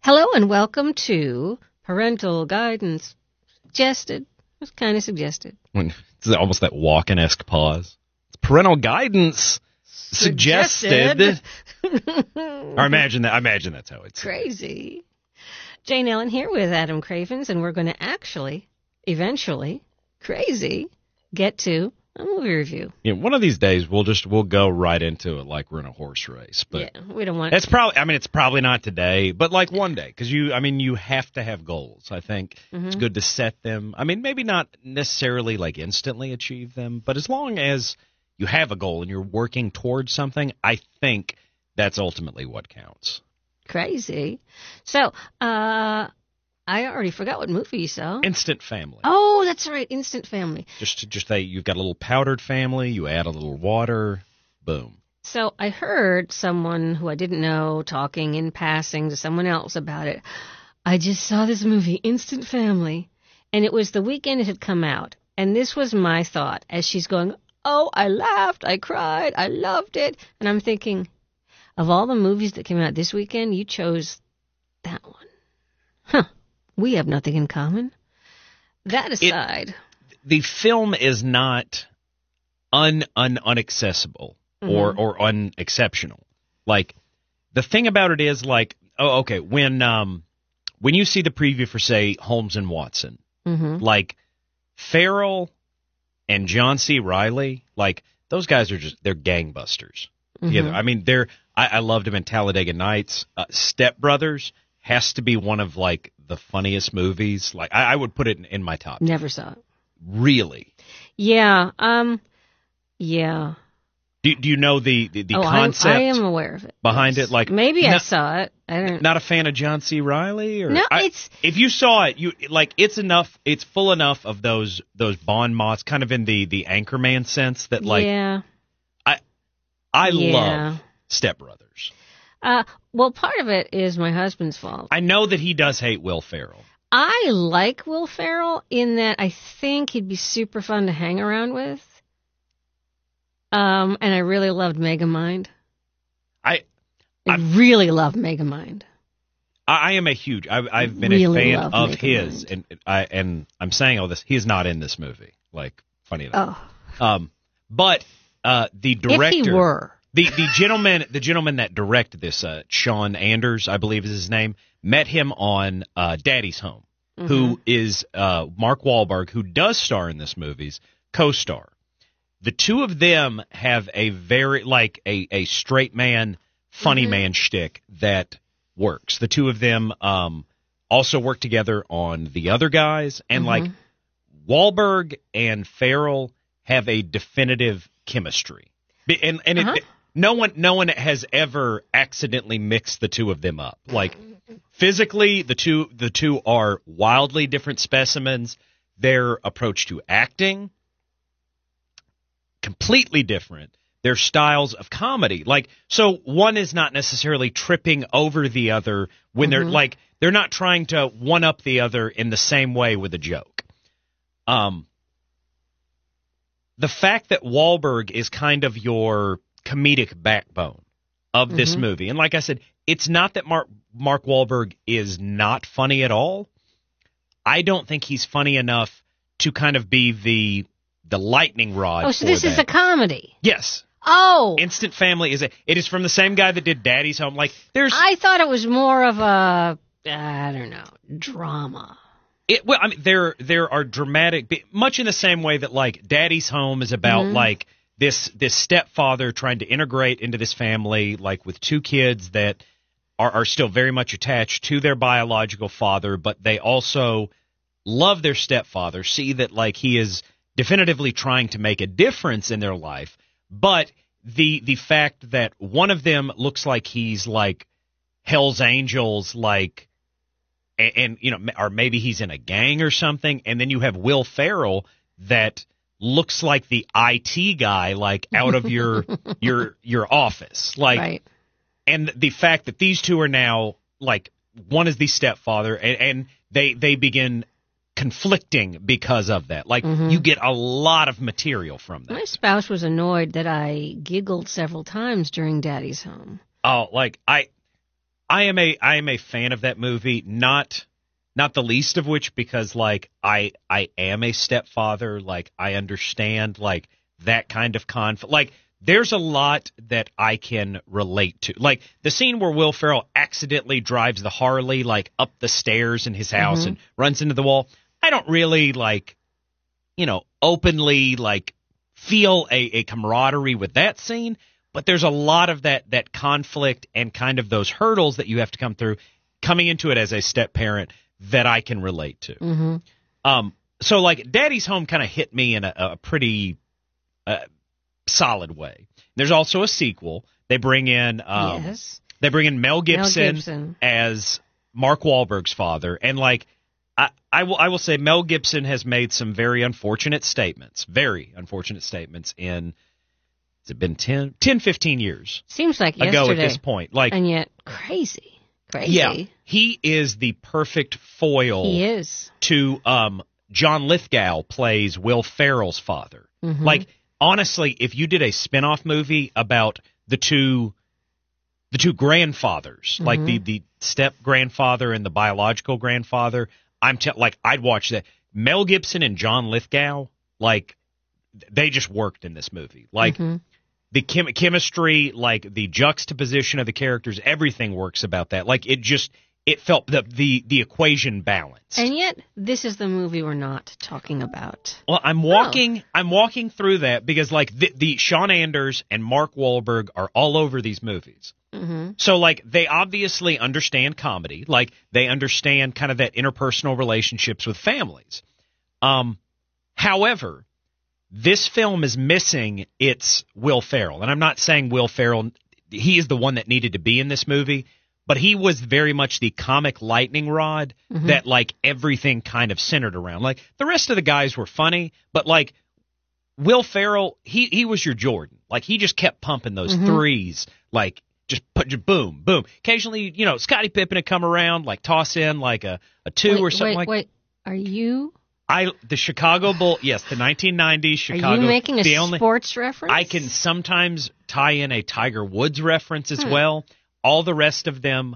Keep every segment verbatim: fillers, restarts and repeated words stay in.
Hello and welcome to Parental Guidance Suggested. It was kind of suggested. When it's almost that Walken-esque pause. It's parental guidance suggested. Suggested. Or imagine that. I imagine that's how it's crazy. Jane Ellen here with Adam Cravens, and we're going to actually, eventually, crazy, get to a movie review. Yeah, one of these days we'll just we'll go right into it like we're in a horse race. But yeah, we don't want. It's probably. I mean, it's probably not today, but like one day, because you. I mean, you have to have goals. I think mm-hmm. it's good to set them. I mean, maybe not necessarily like instantly achieve them, but as long as you have a goal and you're working towards something, I think that's ultimately what counts. Crazy. So, uh, I already forgot what movie you saw. Instant Family. Oh, that's right, Instant Family. Just to just say you've got a little powdered family, you add a little water, boom. So I heard someone who I didn't know talking in passing to someone else about it. I just saw this movie, Instant Family, and it was the weekend it had come out. And this was my thought as she's going, oh, I laughed, I cried, I loved it. And I'm thinking, of all the movies that came out this weekend, you chose that one. Huh. We have nothing in common. That aside, it, the film is not un, un unaccessible mm-hmm. or or unexceptional. Like the thing about it is like, oh, okay, when um when you see the preview for say Holmes and Watson, mm-hmm. like Farrell and John C. Reilly, like those guys are just they're gangbusters mm-hmm. together. I mean, they're I, I loved them in Talladega Nights. Uh, Step Brothers has to be one of like the funniest movies. Like I, I would put it in, in my top. Never saw it. Really? Yeah. Um. Yeah. Do Do you know the the, the oh, concept? I, I am aware of it. Behind yes. it, like maybe not, I saw it. I don't. Not a fan of John C. Reilly, or no. I, It's if you saw it, you like it's enough. It's full enough of those those bon mots, kind of in the the Anchorman sense that like. Yeah. I I yeah. love Step Brothers. Uh, well, part of it is my husband's fault. I know that he does hate Will Ferrell. I like Will Ferrell in that I think he'd be super fun to hang around with. Um, and I really loved Megamind. I, I really love Megamind. I, I am a huge. I've, I've been really a fan of Megamind. his, and I and I'm saying all this. He is not in this movie. Like funny enough. Oh. Um, but uh, the director. If he were. The the gentleman the gentleman that directed this, uh, Sean Anders, I believe is his name, met him on uh, Daddy's Home, mm-hmm. who is uh, Mark Wahlberg, who does star in this movie's co-star. The two of them have a very like a, a straight man, funny mm-hmm. man shtick that works. The two of them um, also work together on The Other Guys, and mm-hmm. like Wahlberg and Farrell have a definitive chemistry, and and uh-huh. it. No one, no one has ever accidentally mixed the two of them up. Like physically, the two, the two are wildly different specimens. Their approach to acting, completely different. Their styles of comedy, like so, one is not necessarily tripping over the other when mm-hmm. they're like they're not trying to one up the other in the same way with a joke. Um, the fact that Wahlberg is kind of your comedic backbone of this mm-hmm. movie. And like I said, it's not that Mark Mark Wahlberg is not funny at all. I don't think he's funny enough to kind of be the the lightning rod. Oh, so for this that. is a comedy. Yes. Oh. Instant Family is a it is from the same guy that did Daddy's Home. Like there's I thought it was more of a I don't know, drama. It, well, I mean, there there are dramatic, much in the same way that like Daddy's Home is about mm-hmm. like this this stepfather trying to integrate into this family, like with two kids that are, are still very much attached to their biological father, but they also love their stepfather, see that like he is definitively trying to make a difference in their life, but the the fact that one of them looks like he's like Hell's Angels, like, and, and you know, or maybe he's in a gang or something, and then you have Will Ferrell that looks like the I T guy, like out of your your your office, like, right. And the fact that these two are now like one is the stepfather, and, and they they begin conflicting because of that. Like mm-hmm. you get a lot of material from that. My spouse was annoyed that I giggled several times during Daddy's Home. Oh, like I, I am a I am a fan of that movie, not not the least of which because like I I am a stepfather, like I understand like that kind of conflict. Like there's a lot that I can relate to. Like the scene where Will Ferrell accidentally drives the Harley like up the stairs in his house Mm-hmm. and runs into the wall. I don't really like, you know, openly like feel a, a camaraderie with that scene, but there's a lot of that that conflict and kind of those hurdles that you have to come through coming into it as a step parent that I can relate to. Mm-hmm. Um, so like Daddy's Home kind of hit me in a, a pretty uh, solid way. There's also a sequel. They bring in um, yes. they bring in Mel Gibson, Mel Gibson as Mark Wahlberg's father, and like I, I will I will say Mel Gibson has made some very unfortunate statements, very unfortunate statements in has it been ten, ten fifteen years Seems like ago yesterday. at this point. Like And yet, crazy. Crazy. yeah, he is the perfect foil He is. to um John Lithgow plays Will Ferrell's father. Mhm. Like honestly, if you did a spin-off movie about the two the two grandfathers, like the the step grandfather and the biological grandfather, I'm te- like I'd watch that. Mel Gibson and John Lithgow, like they just worked in this movie. Like Mhm. the chem- chemistry, like the juxtaposition of the characters, everything works about that. Like it just it felt the the, the equation balanced. And yet, this is the movie we're not talking about. Well, I'm walking. I'm walking through that because, like, the, the Sean Anders and Mark Wahlberg are all over these movies. Mm-hmm. So, like, they obviously understand comedy. Like, they understand kind of that interpersonal relationships with families. Um, however, this film is missing its Will Ferrell, and I'm not saying Will Ferrell. He is the one that needed to be in this movie. But he was very much the comic lightning rod Mm-hmm. that, like, everything kind of centered around. Like, the rest of the guys were funny, but, like, Will Ferrell, he, he was your Jordan. Like, he just kept pumping those Mhm. threes, like, just put just boom, boom. Occasionally, you know, Scottie Pippen would come around, like, toss in, like, a, a two wait, or something wait, like wait. Are you I The Chicago Bull, yes, the nineteen nineties Chicago. are you making a the only, sports reference? I can sometimes tie in a Tiger Woods reference as Hmm. well. All the rest of them,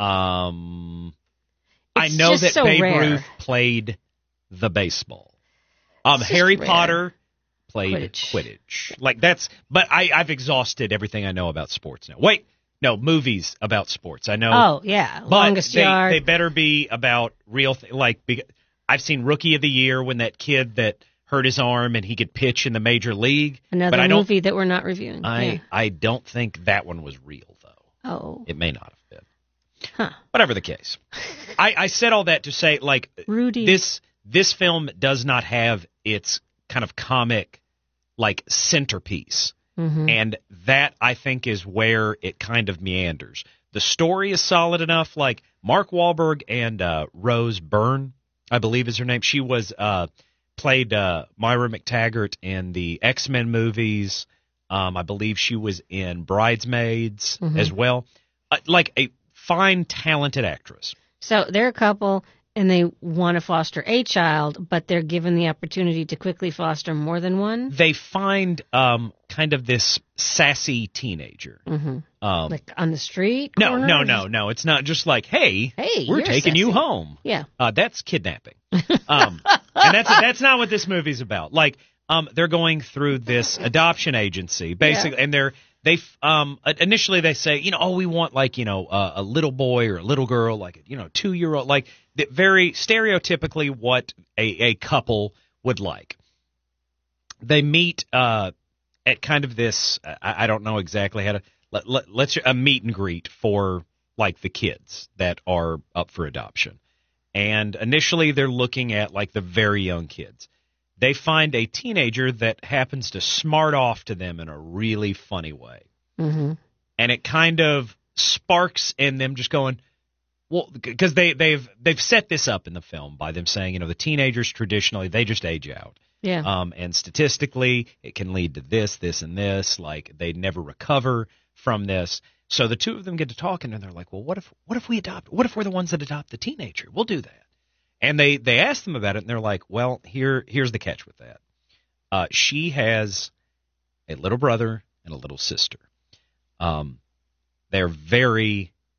um, I It's know just that so Babe rare. Ruth played the baseball. Um, It's just Harry rare. Potter played Quidditch. Quidditch. Like that's, but I, I've exhausted everything I know about sports now. Wait, no, movies about sports. I know. Oh yeah, but longest they, yard. they better be about real. Th- like be- I've seen Rookie of the Year when that kid that hurt his arm and he could pitch in the major league. Another but I don't. movie that we're not reviewing. I yeah. I don't think that one was real though. Oh, It may not have been. huh. Whatever the case. I, I said all that to say, like, Rudy. this this film does not have its kind of comic, like, centerpiece. Mhm. And that, I think, is where it kind of meanders. The story is solid enough. Like, Mark Wahlberg and uh, Rose Byrne, I believe is her name. She was uh, played uh, Myra McTaggart in the X-Men movies. Um, I believe she was in Bridesmaids Mhm. as well. Uh, like a fine, talented actress. So they're a couple, and they want to foster a child, but they're given the opportunity to quickly foster more than one. They find um, kind of this sassy teenager. Mm-hmm. Um, Like on the street. no, corner? no, no, no. It's not just like, hey, Hey, we're you're taking you sassy. home. Yeah. Uh, that's kidnapping. Um, and that's that's not what this movie's about. Like, um, they're going through this adoption agency, basically, and they're they um initially they say, you know, oh, we want like you know uh, a little boy or a little girl, like you know, two year old, like the, very stereotypically what a, a couple would like. They meet uh at kind of this, I, I don't know exactly how to let, let let's a meet and greet for like the kids that are up for adoption. And initially they're looking at like the very young kids. They find a teenager that happens to smart off to them in a really funny way. Mm-hmm. And it kind of sparks in them just going, well, because they, they've they've set this up in the film by them saying, you know, the teenagers traditionally, they just age out. Yeah. Um, and statistically, it can lead to this, this, and this. Like, they never recover from this. So the two of them get to talking, and they're like, well, what if what if we adopt? What if we're the ones that adopt the teenager? We'll do that. And they, they ask them about it, and they're like, well, here here's the catch with that. Uh, she has a little brother and a little sister. Um, they're very,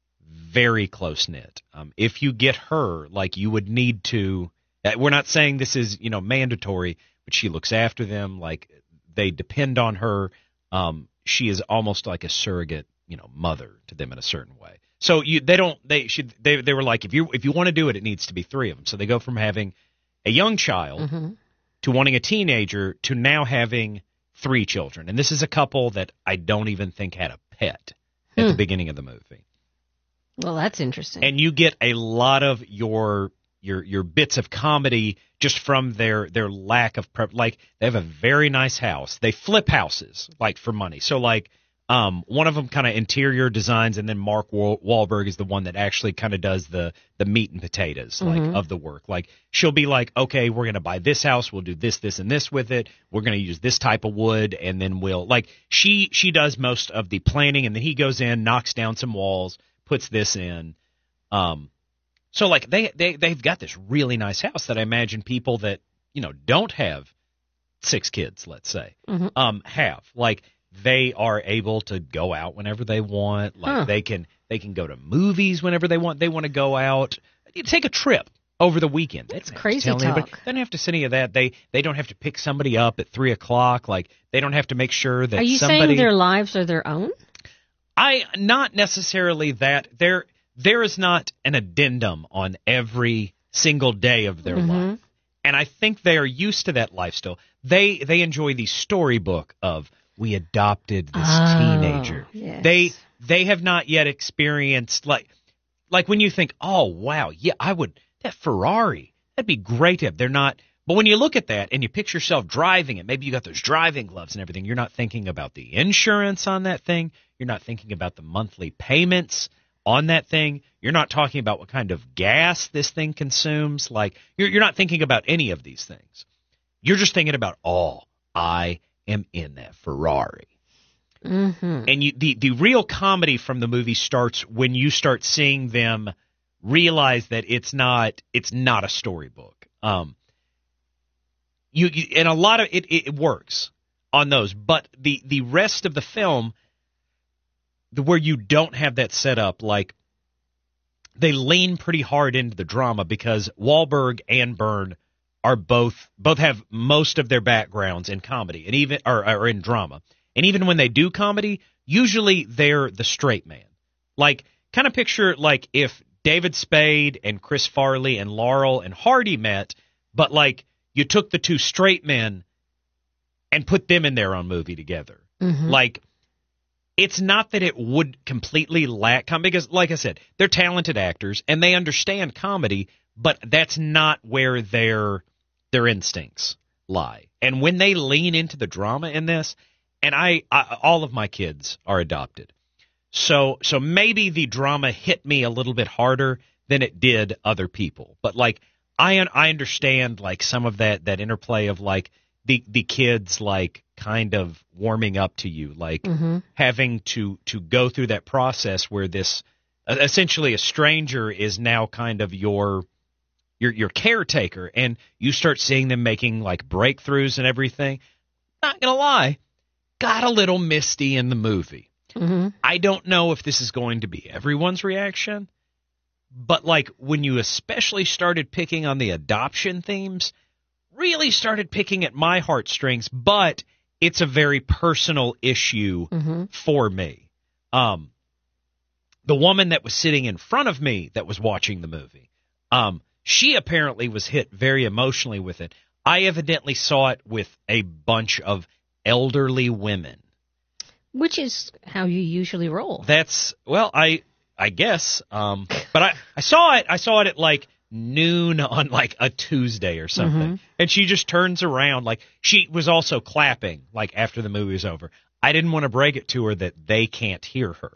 very close knit. Um, if you get her, like you would need to. Uh, we're not saying this is you know mandatory, but she looks after them. Like they depend on her. Um, she is almost like a surrogate, you know, mother to them in a certain way. So you, they don't, they should, they, they were like, if you, if you want to do it, it needs to be three of them. So they go from having a young child Mm-hmm. to wanting a teenager to now having three children. And this is a couple that I don't even think had a pet at Hmm. the beginning of the movie. Well, that's interesting. And you get a lot of your, your, your bits of comedy just from their, their lack of prep. Like they have a very nice house. They flip houses like for money. So like, Um, one of them kind of interior designs, and then Mark Wahl- Wahlberg is the one that actually kind of does the the meat and potatoes like Mhm. of the work. Like she'll be like, okay, we're gonna buy this house, we'll do this, this, and this with it. We're gonna use this type of wood, and then we'll like she she does most of the planning, and then he goes in, knocks down some walls, puts this in. Um, so like they they they've got this really nice house that I imagine people that you know don't have six kids, let's say, Mhm. um, have like. They are able to go out whenever they want. Like Huh. they can they can go to movies whenever they want. They want to go out. You take a trip over the weekend. They That's don't have to crazy tell anybody. talk. They don't have to say any of that. They they don't have to pick somebody up at three o'clock. Like they don't have to make sure that Are you somebody. saying their lives are their own? I not necessarily that. There there is not an addendum on every single day of their Mhm. life, and I think they are used to that lifestyle. They they enjoy the storybook of. We adopted this Oh, teenager. yes. They they have not yet experienced like like when you think, oh wow, yeah, I would that Ferrari, that'd be great to have. They're not, but when you look at that and you picture yourself driving it, maybe you got those driving gloves and everything. You're not thinking about the insurance on that thing. You're not thinking about the monthly payments on that thing. You're not talking about what kind of gas this thing consumes. Like you're you're not thinking about any of these things. You're just thinking about, oh, I am in that Ferrari. Mm-hmm. And you, the, the real comedy from the movie starts when you start seeing them realize that it's not it's not a storybook. Um, you, you and a lot of it, it works on those, but the, the rest of the film, the, where you don't have that set up, like they lean pretty hard into the drama because Wahlberg and Byrne are both both have most of their backgrounds in comedy and even or, or in drama. And even when they do comedy, usually they're the straight man. Like kind of picture like if David Spade and Chris Farley and Laurel and Hardy met, but like you took the two straight men and put them in their own movie together. Mm-hmm. Like it's not that it would completely lack comedy because like I said, they're talented actors and they understand comedy, but that's not where their their instincts lie. And when they lean into the drama in this, and I, I all of my kids are adopted. So so maybe the drama hit me a little bit harder than it did other people. But like I I understand like some of that that interplay of like the the kids like kind of warming up to you, like Mm-hmm. having to to go through that process where this essentially a stranger is now kind of your your your caretaker, and you start seeing them making like breakthroughs and everything. Not gonna lie, got a little misty in the movie. Mm-hmm. I don't know if this is going to be everyone's reaction, but like when you especially started picking on the adoption themes, really started picking at my heartstrings, but it's a very personal issue Mm-hmm. for me. Um, the woman that was sitting in front of me that was watching the movie, um, she apparently was hit very emotionally with it. I evidently saw it with a bunch of elderly women. Which is how you usually roll. That's well, I I guess. Um, but I, I saw it. I saw it at like noon on like a Tuesday or something, Mhm. and she just turns around like she was also clapping like after the movie was over. I didn't want to break it to her that they can't hear her,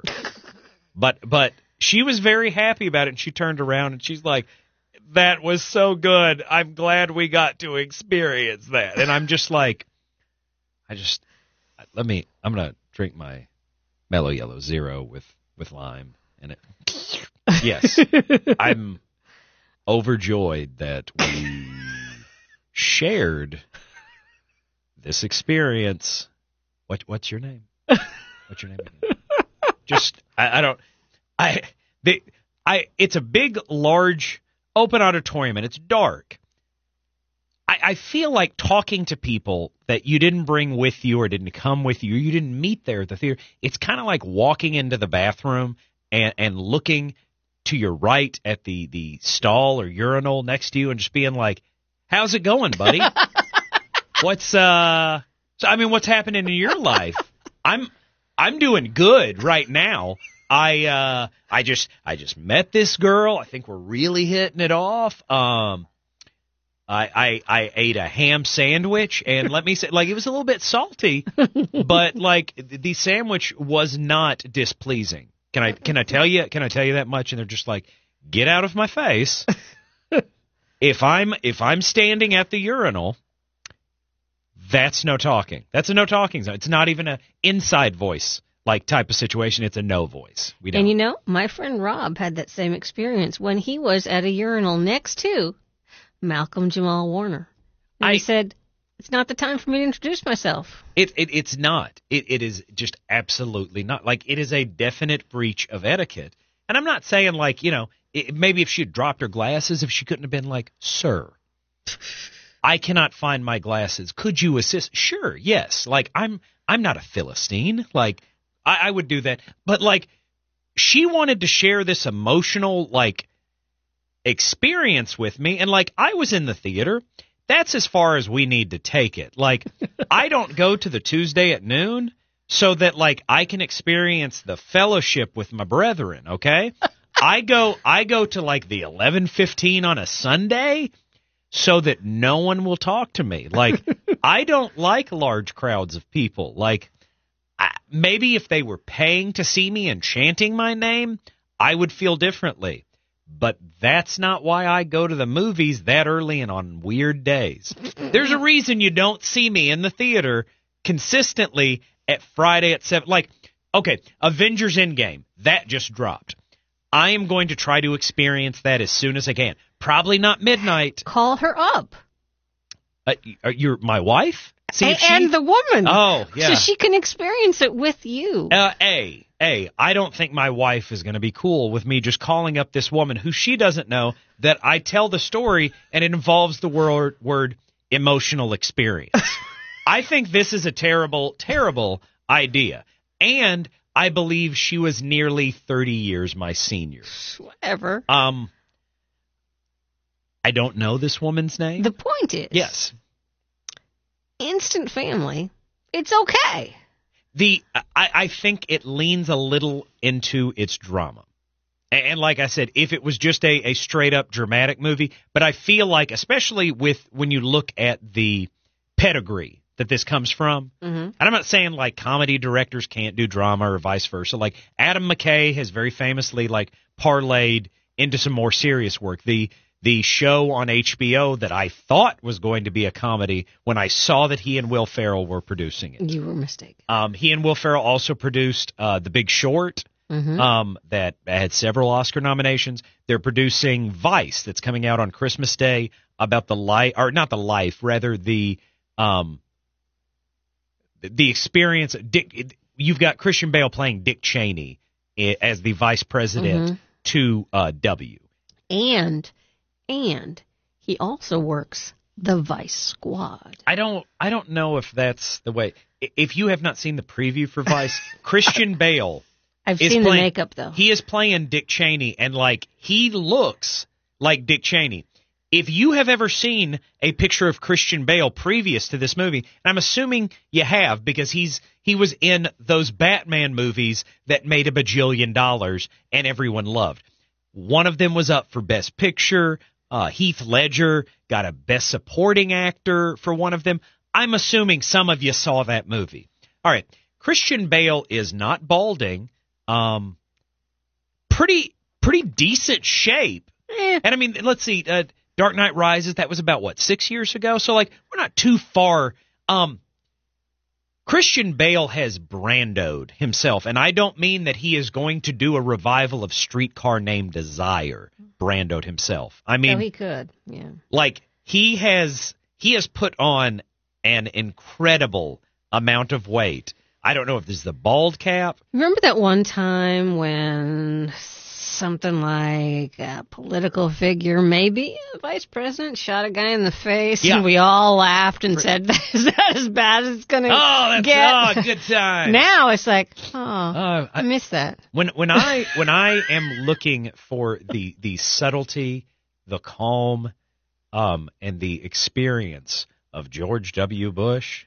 but but she was very happy about it, and she turned around and she's like, "That was so good. I'm glad we got to experience that." And I'm just like, I just let me. I'm gonna drink my Mellow Yellow Zero with with lime in it. Yes, I'm overjoyed that we shared this experience. What what's your name? What's your name again? Just I, I don't I they I it's a big, large, open auditorium, and it's dark. I, I feel like talking to people that you didn't bring with you or didn't come with you, or you didn't meet there at the theater. It's kind of like walking into the bathroom and, and looking to your right at the, the stall or urinal next to you and just being like, how's it going, buddy? What's, uh, so, I mean, what's happening in your life? I'm, I'm doing good right now. I, uh, I just, I just met this girl. I think we're really hitting it off. Um, I, I, I ate a ham sandwich, and let me say, like, it was a little bit salty, but like the sandwich was not displeasing. Can I, can I tell you, can I tell you that much? And they're just like, get out of my face. If I'm, if I'm standing at the urinal, that's no talking. That's a no talking zone. It's not even a inside voice like type of situation. It's a no voice. We don't. And you know, my friend Rob had that same experience when he was at a urinal next to Malcolm Jamal Warner. And I, he said, it's not the time for me to introduce myself. It, it It's not. It, it is just absolutely not. Like, it is a definite breach of etiquette. And I'm not saying, like, you know, it, maybe if she had dropped her glasses, if she couldn't have been like, sir, I cannot find my glasses. Could you assist? Sure, yes. Like, I'm I'm not a Philistine. Like, I, I would do that. But, like, she wanted to share this emotional, like, experience with me, and like I was in the theater. That's as far as we need to take it. Like, I don't go to the Tuesday at noon so that like I can experience the fellowship with my brethren, okay? I go I go to like the eleven fifteen on a Sunday so that no one will talk to me. Like, I don't like large crowds of people. Like, I, maybe if they were paying to see me and chanting my name, I would feel differently. But that's not why I go to the movies that early and on weird days. There's a reason you don't see me in the theater consistently at Friday at seven. Like, okay, Avengers Endgame, that just dropped. I am going to try to experience that as soon as I can. Probably not midnight. Call her up. Uh, you're my wife? See if and she... the woman. Oh, yeah. So she can experience it with you. Uh, A, A, I don't think my wife is going to be cool with me just calling up this woman who she doesn't know that I tell the story and it involves the word, word emotional experience. I think this is a terrible, terrible idea. And I believe she was nearly thirty years my senior. Whatever. Um, I don't know this woman's name. The point is... Yes. Instant Family, it's okay. The I, I think it leans a little into its drama. And, and like I said, if it was just a, a straight-up dramatic movie, but I feel like, especially with when you look at the pedigree that this comes from, mm-hmm. and I'm not saying, like, comedy directors can't do drama or vice versa. Like, Adam McKay has very famously, like, parlayed into some more serious work. The The show on H B O that I thought was going to be a comedy, when I saw that he and Will Ferrell were producing it. You were mistaken. Um, he and Will Ferrell also produced uh, The Big Short, mm-hmm. um, that had several Oscar nominations. They're producing Vice, that's coming out on Christmas Day, about the life, or not the life, rather the um, the experience. Dick, you've got Christian Bale playing Dick Cheney as the vice president mm-hmm. to uh, W. And... And he also works the Vice Squad. I don't I don't know if that's the way. If you have not seen the preview for Vice, Christian Bale I've is seen playing, the makeup, though. He is playing Dick Cheney, and, like, he looks like Dick Cheney. If you have ever seen a picture of Christian Bale previous to this movie, and I'm assuming you have because he's he was in those Batman movies that made a bajillion dollars and everyone loved. One of them was up for Best Picture. Uh, Heath Ledger got a Best Supporting Actor for one of them. I'm assuming some of you saw that movie. All right. Christian Bale is not balding. Um, pretty, pretty decent shape. Eh. And I mean, let's see, uh, Dark Knight Rises, that was about, what, six years ago? So, like, we're not too far. Um, Christian Bale has brandoed himself, and I don't mean that he is going to do a revival of Streetcar Named Desire. Brandoed himself. I mean, oh, he could, yeah. Like, he has he has put on an incredible amount of weight. I don't know if this is the bald cap. Remember that one time when something like a political figure, maybe a vice president, shot a guy in the face, Yeah. and we all laughed and said, "Is that as bad as it's going to Oh, that's get?" oh, good time. Now it's like, oh, Uh, I, I- miss that. When when I when I am looking for the the subtlety, the calm, um, and the experience of George W. Bush,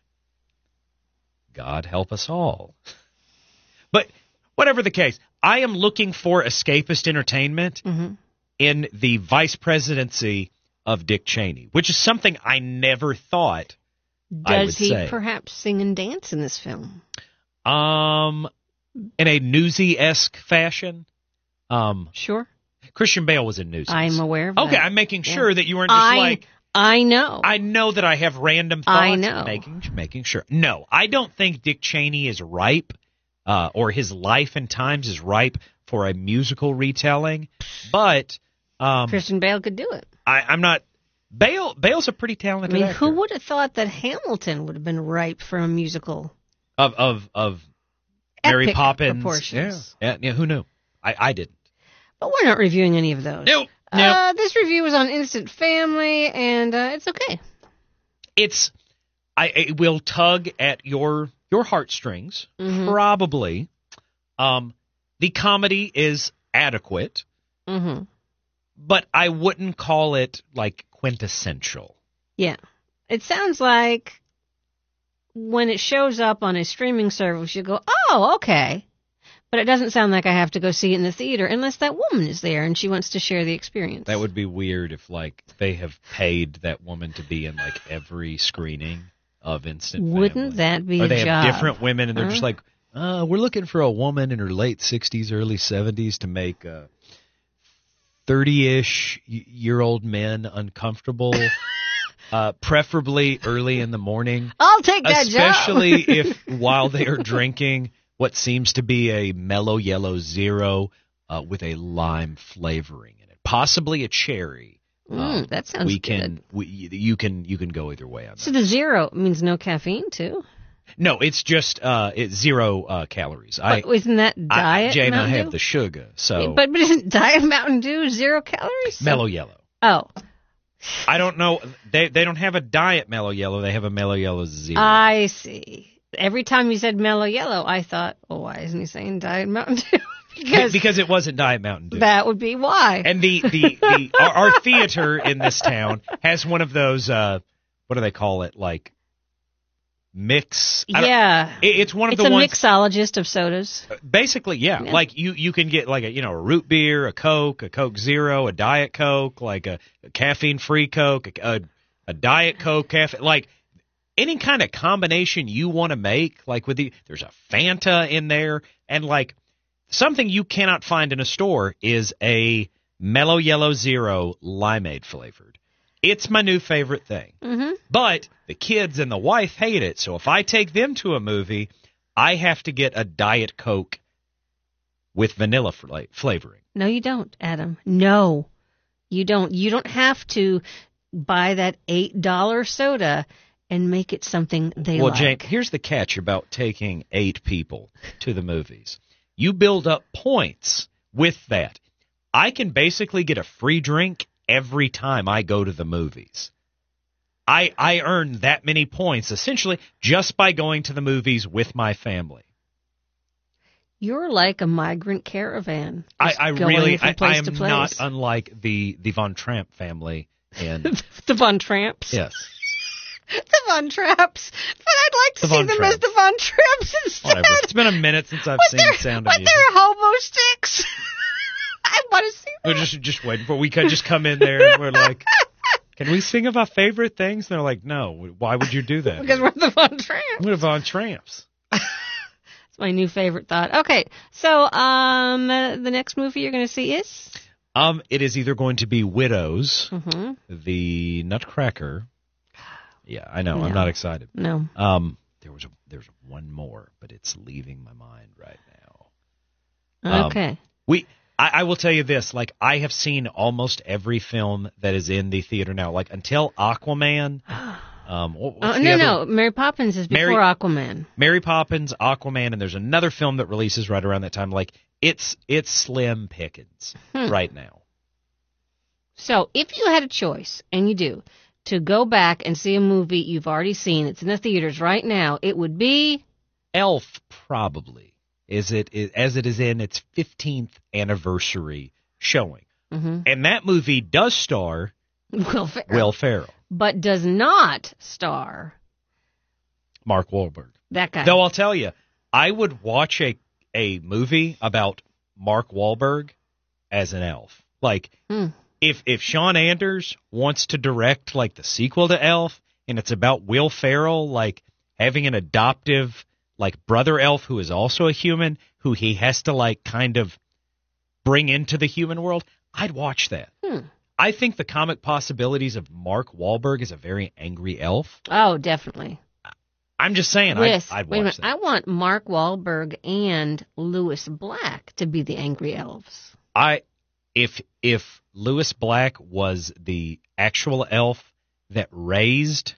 God help us all. But whatever the case, I am looking for escapist entertainment Mm-hmm. in the vice presidency of Dick Cheney, which is something I never thought I would Does he say. perhaps sing and dance in this film? Um, in a Newsy-esque fashion. Um, Sure. Christian Bale was in Newsies. I'm aware of Okay, that. I'm making Yeah. sure that you weren't just I, like, I know. I know that I have random thoughts. I know. Making, making sure. No, I don't think Dick Cheney is ripe, uh, or his life and times is ripe for a musical retelling, but um, Christian Bale could do it. I, I'm not. Bale Bale's a pretty I talented mean, actor. who would have thought that Hamilton would have been ripe for a musical? of of of Mary Epic Poppins? proportions. Yeah, yeah, yeah. Who knew? I I didn't. But we're not reviewing any of those. Nope. Nope. Uh, this review was on Instant Family, and uh, it's okay. It's I it will tug at your your heartstrings, Mhm. probably. Um, the comedy is adequate, Mm-hmm. but I wouldn't call it like quintessential. Yeah. It sounds like when it shows up on a streaming service, you go, oh, okay. But it doesn't sound like I have to go see it in the theater unless that woman is there and she wants to share the experience. That would be weird if like they have paid that woman to be in like every screening of Instant Family. Wouldn't that be or a they job? have different women and they're Huh? just like, uh, we're looking for a woman in her late sixties, early seventies to make uh, thirty-ish year old men uncomfortable, uh, preferably early in the morning, I'll take that especially job. if while they are drinking what seems to be a mellow yellow zero uh, with a lime flavoring in it, possibly a cherry. Mm, Um, that sounds we good. can we you can you can go either way on So that. the zero means no caffeine, too? No, it's just uh, it's zero uh, calories. I, But isn't that I Diet Jane, I Mountain have Dew? the sugar, so But, but isn't Diet Mountain Dew zero calories? mellow yellow. Oh, I don't know. They they don't have a diet mellow yellow. They have a mellow yellow zero. I see. Every time you said mellow yellow, I thought, oh, why isn't he saying Diet Mountain Dew? because because it wasn't Diet Mountain Dew. that would be why. And the the, the our, our theater in this town has one of those. Uh, what do they call it? Like mix. I don't- yeah. it- It's one of It's the a ones. mixologist of sodas. Basically, yeah. Yeah. Like you, you can get like a you know a root beer, a Coke, a Coke Zero, a Diet Coke, like a, a caffeine-free Coke, a, a, a Diet Coke, caffeine, like any kind of combination you want to make. Like with the there's a Fanta in there, and like something you cannot find in a store is a Mellow Yellow Zero limeade flavored. It's my new favorite thing. Mm-hmm. But the kids and the wife hate it, so if I take them to a movie, I have to get a Diet Coke with vanilla fla- flavoring. No, you don't, Adam. No, you don't. You don't have to buy that eight dollar soda and make it something they Well, like. Jane, here's the catch about taking eight people to the movies. You build up points with that. I can basically get a free drink every time I go to the movies. I I earn that many points essentially just by going to the movies with my family. You're like a migrant caravan. I, just I going really, from I, place I am to place. not unlike the the Von Tramp family. And the Von Tramps. yes, The Von Traps. But I'd like to The see Von them Tramps. as the Von Tramps instead. whatever. It's been a minute since I've With seen their, Sound of with Music. their hobo sticks. I want to see We're that. just just waiting for. We could just come in there and we're like, "Can we sing of our favorite things?" And they're like, "No. Why would you do that?" Because we're the Von Tramps. We're Von Tramps. It's my new favorite thought. Okay, so um, uh, the next movie you're going to see is? Um, it is either going to be Widows, Mm-hmm. the Nutcracker. Yeah, I know. I'm No. not excited. No. Um, there was a, there's one more, but it's leaving my mind right now. Um, Okay. We, I, I will tell you this: like I have seen almost every film that is in the theater now. Like until Aquaman. Um, what, Oh, what's the no, other- no. Mary Poppins is before Mary- Aquaman. Mary Poppins, Aquaman, and there's another film that releases right around that time. Like it's it's slim pickings Hmm. right now. So, if you had a choice, and you do, to go back and see a movie you've already seen, it's in the theaters right now, it would be... Elf, probably. Is it is, as it is in its fifteenth anniversary showing. Mhm. And that movie does star Will Ferrell. Will Ferrell, But does not star Mark Wahlberg. that guy. Though I'll tell you, I would watch a a movie about Mark Wahlberg as an elf. Like Hmm. if if Sean Anders wants to direct like the sequel to Elf, and it's about Will Ferrell like having an adoptive like brother elf who is also a human who he has to like kind of bring into the human world, I'd watch that. Hmm. I think the comic possibilities of Mark Wahlberg as a very angry elf. Oh, definitely. I'm just saying, With, I'd, I'd wait a watch minute, that. I want Mark Wahlberg and Lewis Black to be the angry elves. I if if Lewis Black was the actual elf that raised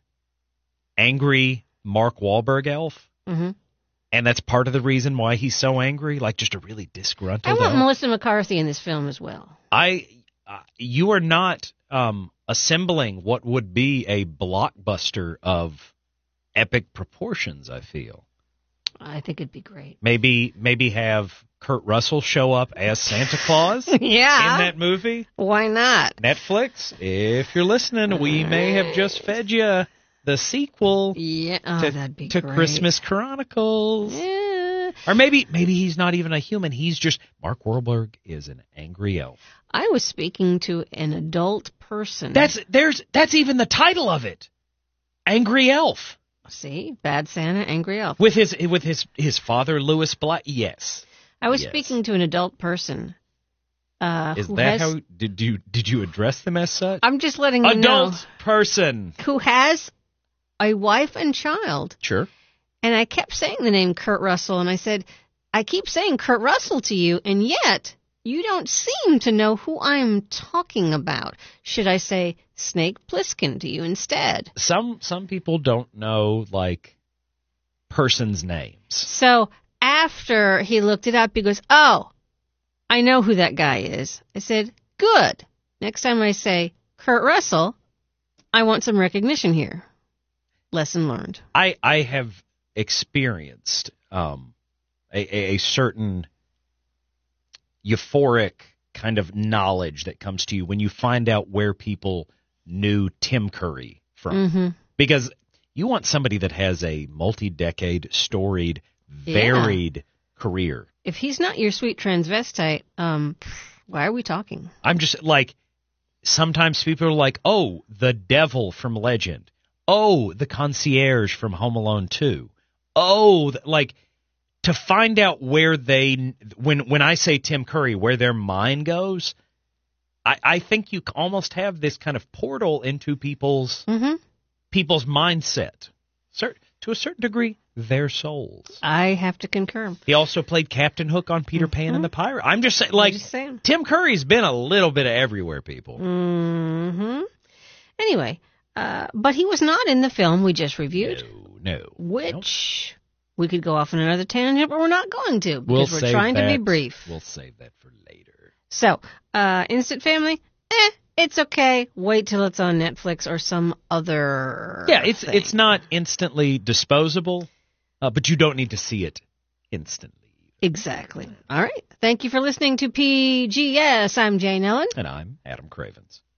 angry Mark Wahlberg elf, Mm-hmm. and that's part of the reason why he's so angry, like just a really disgruntled I want elf. Melissa McCarthy in this film as well. I uh, you are not um, assembling what would be a blockbuster of epic proportions, I feel. I think it'd be great. Maybe maybe have Kurt Russell show up as Santa Claus Yeah. in that movie. Why not? Netflix, if you're listening, we may have just fed you the sequel Yeah. Oh, to, that'd be to great. Christmas Chronicles. Yeah. Or maybe maybe he's not even a human. He's just Mark Wahlberg is an angry elf. I was speaking to an adult person. That's there's that's even the title of it. Angry Elf. See, Bad Santa, Angry Elf. With his with his his father Lewis Black. Yes. I was Yes. speaking to an adult person. Uh, Is who that has, how did you did you address them as such? I'm just letting you Adult know. person. Who has a wife and child. Sure. And I kept saying the name Kurt Russell, and I said, I keep saying Kurt Russell to you, and yet you don't seem to know who I'm talking about. Should I say Snake Plissken to you instead? Some some people don't know like persons' names. So after he looked it up, he goes, oh, I know who that guy is. I said, good. Next time I say Kurt Russell, I want some recognition here. Lesson learned. I I have experienced um a, a, a certain euphoric kind of knowledge that comes to you when you find out where people knew Tim Curry from. Mm-hmm. Because you want somebody that has a multi-decade, storied, Yeah. varied career. If he's not your sweet transvestite, um, why are we talking? I'm just like, sometimes people are like, oh, the devil from Legend. Oh, the concierge from Home Alone two. Oh, th- like, to find out where they, when when I say Tim Curry, where their mind goes, I, I think you almost have this kind of portal into people's Mm-hmm. people's mindset. Cer- to a certain degree, their souls. I have to concur. He also played Captain Hook on Peter Pan and the Pirate. I'm just saying, like, I'm just saying. Tim Curry's been a little bit of everywhere, people. Mm-hmm. Anyway, uh, but he was not in the film we just reviewed, No, no. which we could go off on another tangent, but we're not going to because We'll we're save trying to be that- brief. We'll save that for later. So, uh, Instant Family, eh, it's okay. Wait till it's on Netflix or some other. Yeah, it's thing. it's not instantly disposable, uh, but you don't need to see it instantly. Exactly. All right. Thank you for listening to P G S. I'm Jane Ellen. And I'm Adam Cravens.